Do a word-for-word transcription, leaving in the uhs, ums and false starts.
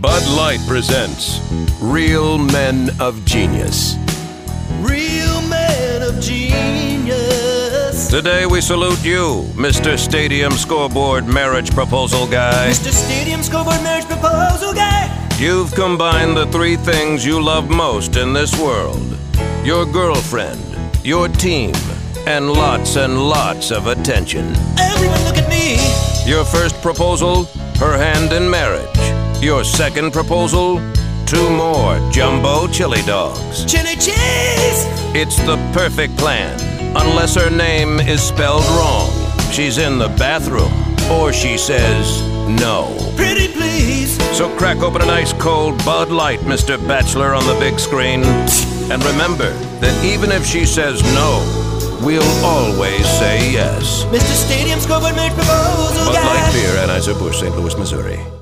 Bud Light presents Real Men of Genius. Real men of genius. Today we salute you, Mister Stadium Scoreboard Marriage Proposal Guy. Mister Stadium Scoreboard Marriage Proposal Guy. You've combined the three things you love most in this world: your girlfriend, your team, and lots and lots of attention. Everyone look at me. Your first proposal, her hand in marriage. Your second proposal, two more jumbo chili dogs. Chili cheese. It's the perfect plan, unless her name is spelled wrong. She's in the bathroom, or she says no. Pretty please. So crack open an ice cold Bud Light, Mister Bachelor, on the big screen. And remember that even if she says no, we'll always say yes. Mister Stadium Scoreboard Marriage Proposal Bud Guy. Light Beer, Anheuser-Busch, Saint Louis, Missouri.